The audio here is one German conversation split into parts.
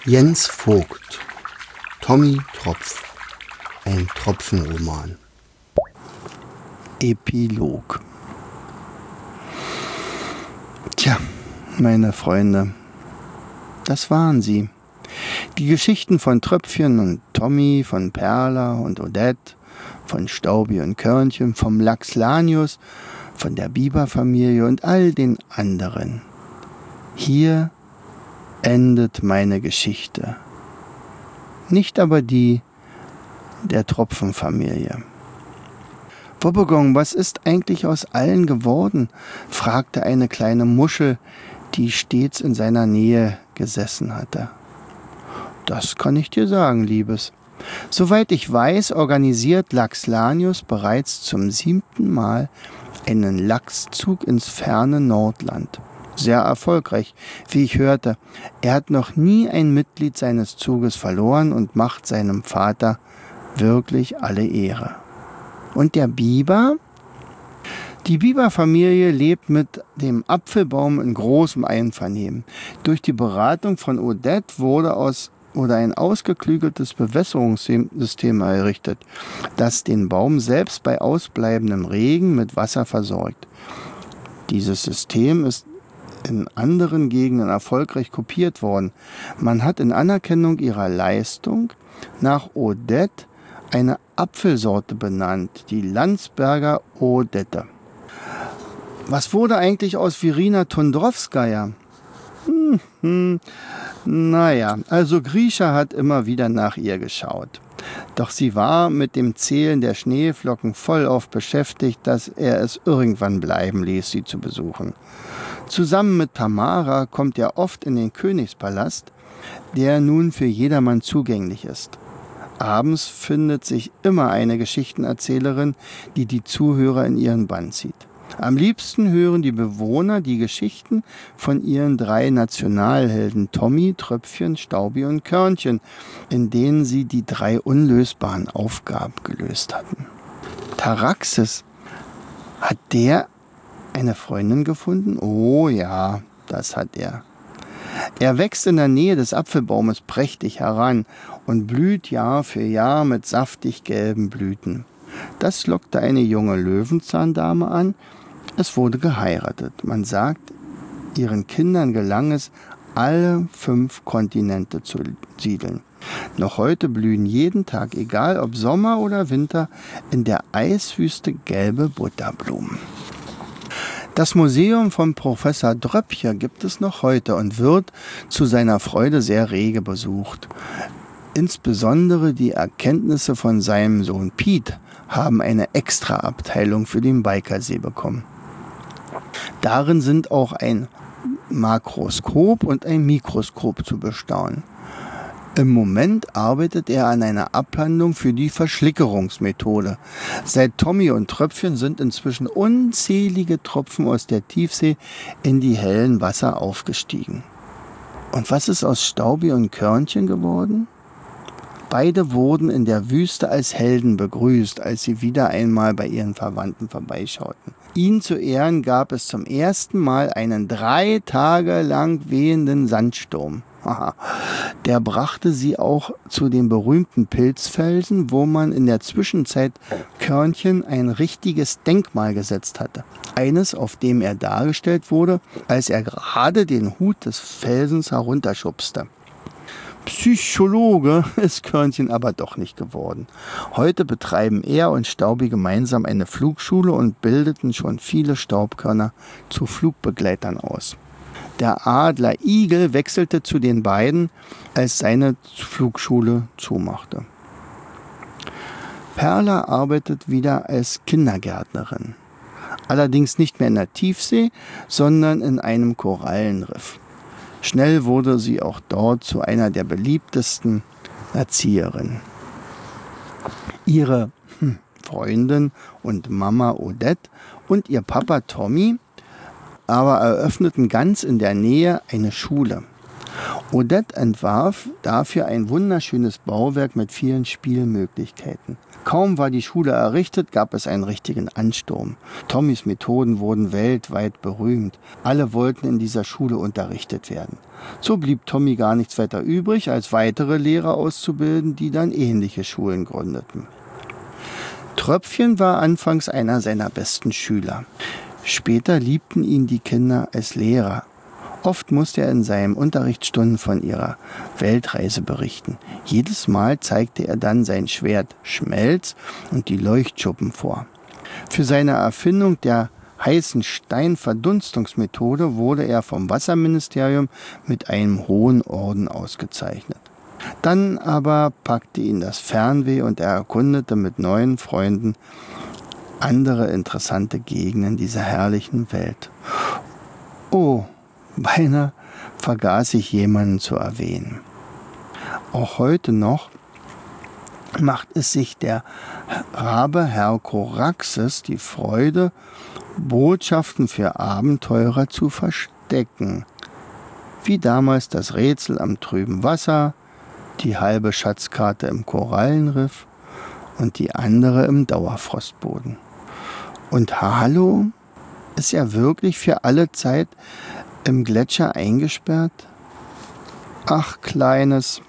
Jens Vogt, Tommy Tropf, ein Tropfenroman. Epilog. Tja, meine Freunde, das waren sie. Die Geschichten von Tröpfchen und Tommy, von Perla und Odette, von Staubi und Körnchen, vom Lachs Lanius, von der Biberfamilie und all den anderen. Hier endet meine Geschichte. Nicht aber die der Tropfenfamilie. Wobbegong, was ist eigentlich aus allen geworden? Fragte eine kleine Muschel, die stets in seiner Nähe gesessen hatte. Das kann ich dir sagen, Liebes. Soweit ich weiß, organisiert Lachs Lanius bereits zum 7. Mal einen Lachszug ins ferne Nordland. Sehr erfolgreich, wie ich hörte. Er hat noch nie ein Mitglied seines Zuges verloren und macht seinem Vater wirklich alle Ehre. Und der Biber? Die Biberfamilie lebt mit dem Apfelbaum in großem Einvernehmen. Durch die Beratung von Odette wurde ein ausgeklügeltes Bewässerungssystem errichtet, das den Baum selbst bei ausbleibendem Regen mit Wasser versorgt. Dieses System ist in anderen Gegenden erfolgreich kopiert worden. Man hat in Anerkennung ihrer Leistung nach Odette eine Apfelsorte benannt, die Landsberger Odette. Was wurde eigentlich aus Verena Tondrowskaja? Naja, also Grisha hat immer wieder nach ihr geschaut. Doch sie war mit dem Zählen der Schneeflocken vollauf beschäftigt, dass er es irgendwann bleiben ließ, sie zu besuchen. Zusammen mit Tamara kommt er oft in den Königspalast, der nun für jedermann zugänglich ist. Abends findet sich immer eine Geschichtenerzählerin, die die Zuhörer in ihren Bann zieht. Am liebsten hören die Bewohner die Geschichten von ihren 3 Nationalhelden Tommy, Tröpfchen, Staubi und Körnchen, in denen sie die 3 unlösbaren Aufgaben gelöst hatten. Taraxis, hat der eine Freundin gefunden? Oh ja, das hat er. Er wächst in der Nähe des Apfelbaumes prächtig heran und blüht Jahr für Jahr mit saftig gelben Blüten. Das lockte eine junge Löwenzahndame an. Es wurde geheiratet. Man sagt, ihren Kindern gelang es, alle 5 Kontinente zu siedeln. Noch heute blühen jeden Tag, egal ob Sommer oder Winter, in der Eiswüste gelbe Butterblumen. Das Museum von Professor Dröppcher gibt es noch heute und wird zu seiner Freude sehr rege besucht. Insbesondere die Erkenntnisse von seinem Sohn Piet haben eine Extraabteilung für den Baikersee bekommen. Darin sind auch ein Makroskop und ein Mikroskop zu bestaunen. Im Moment arbeitet er an einer Abhandlung für die Verschlickerungsmethode. Seit Tommy und Tröpfchen sind inzwischen unzählige Tropfen aus der Tiefsee in die hellen Wasser aufgestiegen. Und was ist aus Staubi und Körnchen geworden? Beide wurden in der Wüste als Helden begrüßt, als sie wieder einmal bei ihren Verwandten vorbeischauten. Ihnen zu Ehren gab es zum ersten Mal einen 3 Tage lang wehenden Sandsturm. Der brachte sie auch zu den berühmten Pilzfelsen, wo man in der Zwischenzeit Körnchen ein richtiges Denkmal gesetzt hatte. Eines, auf dem er dargestellt wurde, als er gerade den Hut des Felsens herunterschubste. Psychologe ist Körnchen aber doch nicht geworden. Heute betreiben er und Staubi gemeinsam eine Flugschule und bildeten schon viele Staubkörner zu Flugbegleitern aus. Der Adler Igel wechselte zu den beiden, als seine Flugschule zumachte. Perla arbeitet wieder als Kindergärtnerin. Allerdings nicht mehr in der Tiefsee, sondern in einem Korallenriff. Schnell wurde sie auch dort zu einer der beliebtesten Erzieherinnen. Ihre Freundin und Mama Odette und ihr Papa Tommy aber eröffneten ganz in der Nähe eine Schule. Odette entwarf dafür ein wunderschönes Bauwerk mit vielen Spielmöglichkeiten. Kaum war die Schule errichtet, gab es einen richtigen Ansturm. Tommys Methoden wurden weltweit berühmt. Alle wollten in dieser Schule unterrichtet werden. So blieb Tommy gar nichts weiter übrig, als weitere Lehrer auszubilden, die dann ähnliche Schulen gründeten. Tröpfchen war anfangs einer seiner besten Schüler. Später liebten ihn die Kinder als Lehrer. Oft musste er in seinen Unterrichtsstunden von ihrer Weltreise berichten. Jedes Mal zeigte er dann sein Schwert Schmelz und die Leuchtschuppen vor. Für seine Erfindung der heißen Steinverdunstungsmethode wurde er vom Wasserministerium mit einem hohen Orden ausgezeichnet. Dann aber packte ihn das Fernweh und er erkundete mit neuen Freunden andere interessante Gegenden dieser herrlichen Welt. Oh, beinahe vergaß ich jemanden zu erwähnen. Auch heute noch macht es sich der Rabe Herr Koraxes die Freude, Botschaften für Abenteurer zu verstecken. Wie damals das Rätsel am trüben Wasser, die halbe Schatzkarte im Korallenriff und die andere im Dauerfrostboden. Und Harlow ist ja wirklich für alle Zeit im Gletscher eingesperrt? Ach, Kleines.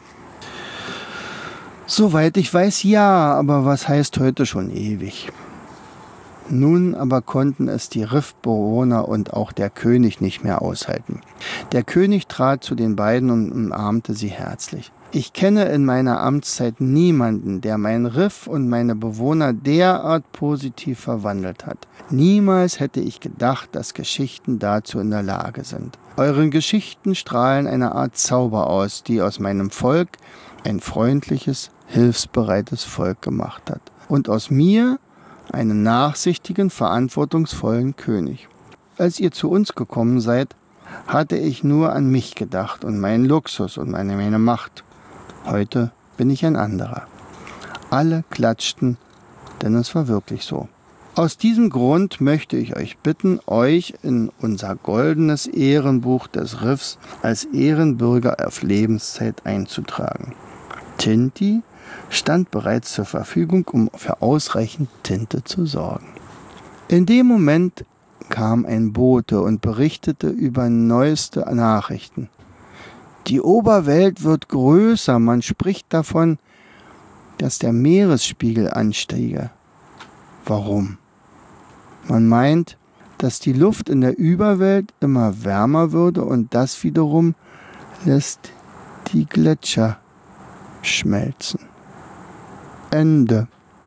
Soweit ich weiß, ja, aber was heißt heute schon ewig? Nun aber konnten es die Riffbewohner und auch der König nicht mehr aushalten. Der König trat zu den beiden und umarmte sie herzlich. Ich kenne in meiner Amtszeit niemanden, der mein Riff und meine Bewohner derart positiv verwandelt hat. Niemals hätte ich gedacht, dass Geschichten dazu in der Lage sind. Eure Geschichten strahlen eine Art Zauber aus, die aus meinem Volk ein freundliches, hilfsbereites Volk gemacht hat. Und aus mir einen nachsichtigen, verantwortungsvollen König. Als ihr zu uns gekommen seid, hatte ich nur an mich gedacht und meinen Luxus und meine Macht. Heute bin ich ein anderer. Alle klatschten, denn es war wirklich so. Aus diesem Grund möchte ich euch bitten, euch in unser goldenes Ehrenbuch des Riffs als Ehrenbürger auf Lebenszeit einzutragen. Tinti stand bereits zur Verfügung, um für ausreichend Tinte zu sorgen. In dem Moment kam ein Bote und berichtete über neueste Nachrichten. Die Oberwelt wird größer, man spricht davon, dass der Meeresspiegel ansteige. Warum? Man meint, dass die Luft in der Überwelt immer wärmer würde und das wiederum lässt die Gletscher schmelzen. Ende.